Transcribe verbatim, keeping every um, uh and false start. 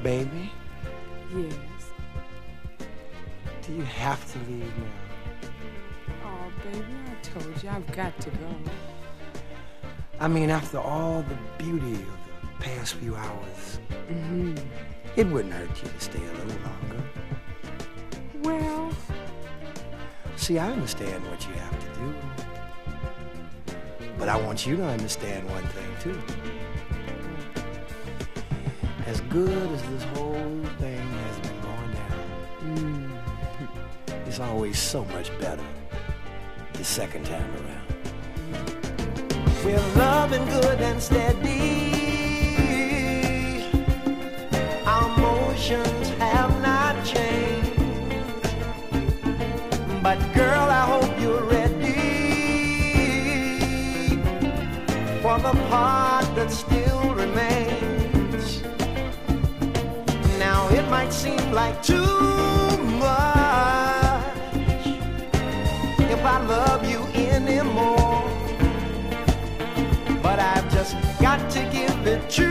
Baby? Yes. Do you have to leave now? Oh, baby, I told you I've got to go. I mean, after all the beauty of the past few hours, Mm-hmm. it wouldn't hurt you to stay a little longer. Well... See, I understand what you have to do. But I want you to understand one thing, too. As good as this whole thing has been going down, Mm. it's always so much better the second time around. We're loving good and steady. Our emotions have not changed. But girl, I hope you're ready for the part that still remains. Now it might seem like too much if I love you anymore, but I've just got to give it to